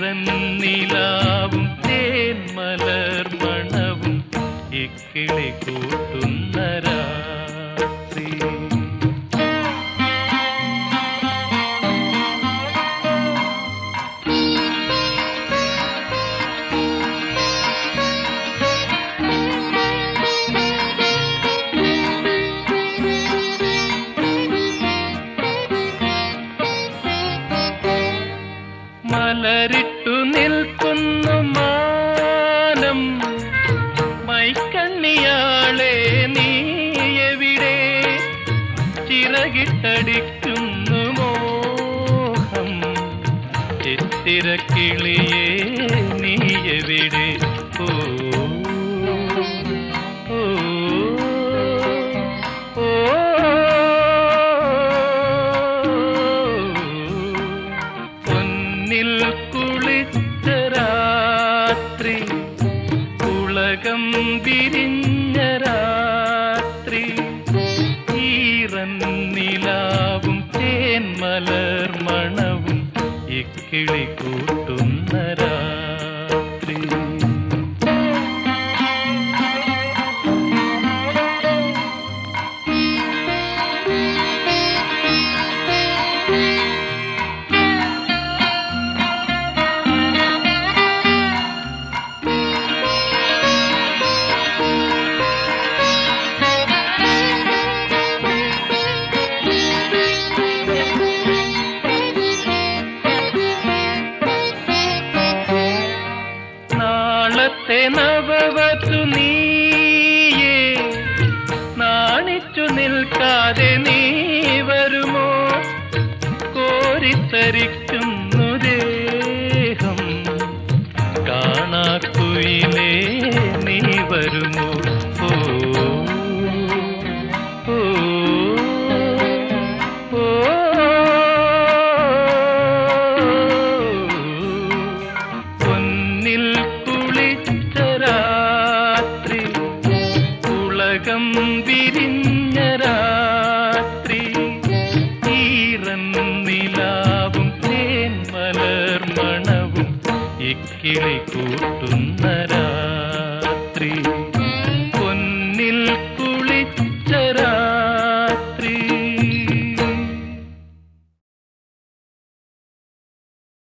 ഈറന്നിലാവും തേന്മലർ മണവും ഇക്കിളി കൂട്ടുന്ന രാത്രി. മലരിട്ടു നിൽക്കുന്നു മാനം, മൈക്കണ്ണിയാളെ നീ എവിടെ? ചിറകിട്ടടിക്കുന്നു മോഹം, ചിത്തിരക്കിളിയേ നീ എവിടെ? ഓ ഓ ഓ പൊന്നിൽ കുളിച്ച രാത്രി, ഉലകം വിരിഞ്ഞ രാത്രി, ഈറന്നിലാവും തേന്മലർ മണവും ഇക്കിളി കൂട്ടുന്ന രാത്രി. നാളത്തെ നവവധു നീയേ, നാണിച്ചു നിൽക്കാതെ നീ വരുമോ? കോരിത്തരിക്കുന്നു ദേഹം, കാണാക്കുയിലേ നീ വരുമോ? ഓ ഓ ഓ പൊന്നിൽ കുളിച്ച രാത്രി, ഉലകം വിരിഞ്ഞ രാത്രി, ഈറന്നിലാവും തേന്മലർ മണവും ഇക്കിളി കൂട്ടുന്ന